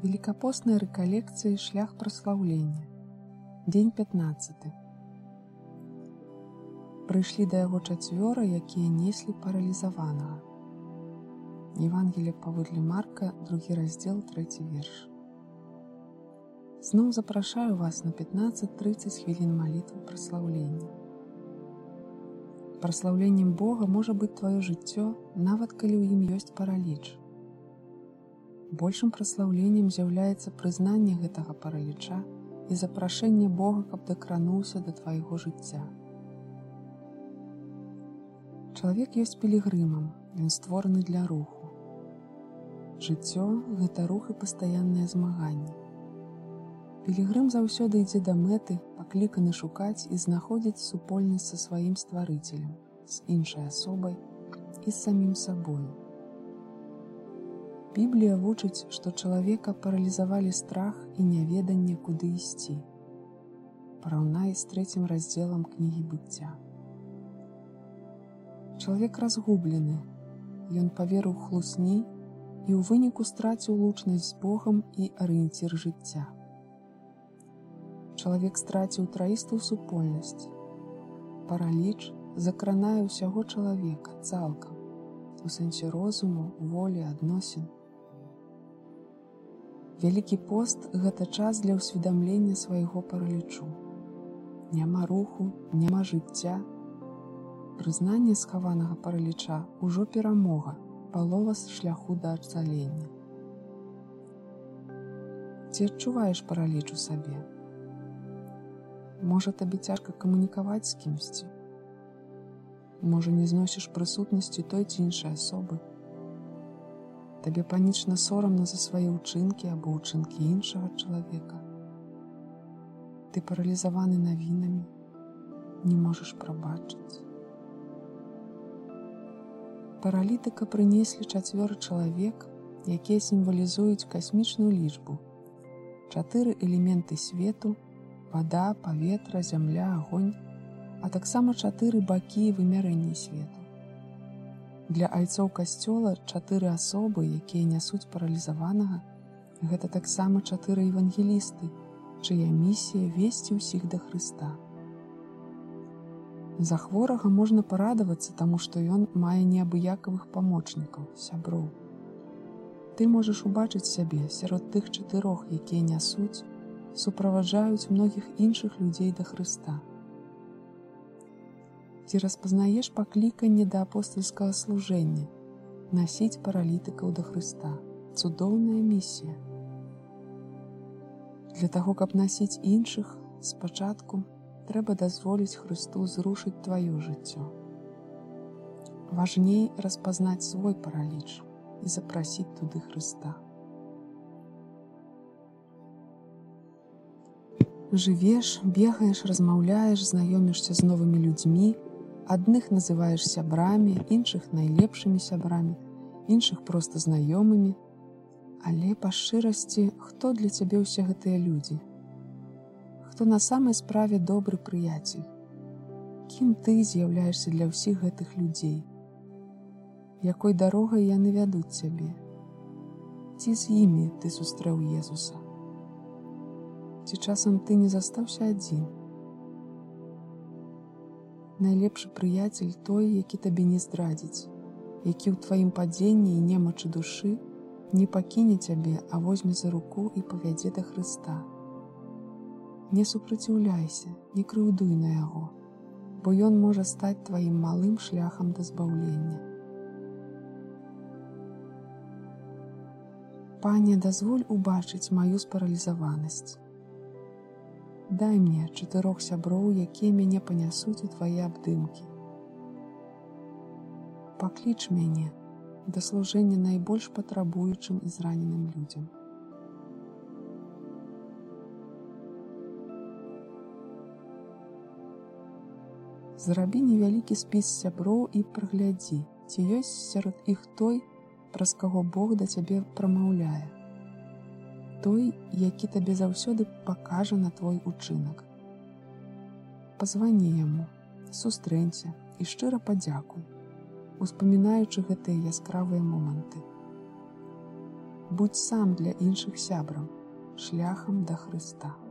Великапостная рэкалекцыя шлях праслаўлення. Дзень 15. Прыйшлі да яго чацвёра, якія неслі паралізаванага. Евангелие паводле Марка, 2 раздзел, 3 верш. Зноў запрашаю вас на 15-30 хвілін малітвы праслаўлення. Праслаўленнем Бога можа быць тваё жыццё, нават калі ў ім ёсць параліч. Большым праслаўленнем з'яўляецца прызнанне гэтага параліча і запрашэнне Бога, каб дакрануўся да твайго жыцця. Чалавек ёсць пілігрымам, ён створаны для руху. Жыццё – гэта рух і пастаяннае змаганне. Пілігрым заўсёды ідзе да мэты, пакліканы шукаць і знаходзіць супольнасць са сваім стварыцелем, з іншай асобай і з самім сабою. Біблія вучыць, што чалавека паралізавалі страх і няведанне, куды ісці. Параўнай з 3 раздзелам кнігі быцця. Чалавек разгублены, ён паверыў хлусні і ў выніку страціў лучнасць з Богам і арыенцір жыцця. Чалавек страціў траістую супольнасць. Параліч закранае ўсяго чалавека цалкам, у сэнсе розуму, волі, адносін. Вялікі пост – гэта час для ўсведамлення свайго паралічу. Няма руху, няма жыцця. Прызнанне схаванага параліча ўжо перамога, палова з шляху да ацалення. Ці адчуваеш параліч у сабе? Можа, табе цяжка камунікаваць з кімсьці? Можа, не зносіш прысутнасці той ці іншай асобы? Табе панічна сорамна за свае ўчынкі або ўчынкі іншага чалавека? Ты паралізаваны навінамі, не можаш прабачыць. Паралітыка прынеслі 4 чалавек, якія сімвалізуюць касмічную лічбу. 4 элементы свету – вада, паветра, зямля, агонь, а таксама 4 бакі і вымярэнні свету. Для айцоў касцёла 4 асобы, якія нясуць паралізаванага, гэта таксама 4 евангелісты, чыя місія весці ўсіх да Хрыста. За хворага можна парадавацца, таму што ён мае неабыякавых памочнікаў, сяброў. Ты можаш убачыць сябе сярод тых 4, якія нясуць, суправаджаюць многіх іншых людзей да Хрыста. Ці распазнаеш пакліканне да апостальскага служэння, насіць паралітыкаў да Хрыста? Цудоўная місія. Для таго, каб насіць іншых, спачатку трэба дазволіць Хрысту зрушыць тваё жыццё. Важней распазнаць свой параліч і запрасіць туды Хрыста. Жывеш, бегаеш, размаўляеш, знаёмішся з новымі людзьмі, адных называеш сябрамі, іншых найлепшымі сябрамі, іншых проста знаёмымі. Але па шчырасці, хто для цябе ўсе гэтыя людзі? Хто на самай справе добры прыяцель? Кім ты з'яўляешся для ўсіх гэтых людзей? Якой дарогай яны вядуць цябе? Ці з імі ты сустрэў Езуса? Ці часам ты не застаўся адзін? Найлепшы прыяцель той, які табе не здрадзіць, які ў тваім падзенні і немачы душы не пакіне цябе, а возьме за руку і павядзе да Хрыста. Не супраціўляйся, не крыўдуй на яго, бо ён можа стаць тваім малым шляхам да збаўлення. Пане, дазволь убачыць маю спаралізаванасць. Дай мне 4 сяброў, якія мяне панясуць у твае абдымкі. Пакліч мяне да служэння найбольш патрабуючым і зраненым людзям. Зрабі невялікі спіс сяброў і праглядзі, ці ёсць сярод іх той, праз каго Бог да цябе прамаўляе. Той, які табе заўсёды пакажа на твой учынак. Пазвані яму, сустрэнься і шчыра падзякуй, успамінаючы гэтыя яскравыя моманты. Будзь сам для іншых сябрам, шляхам да Хрыста.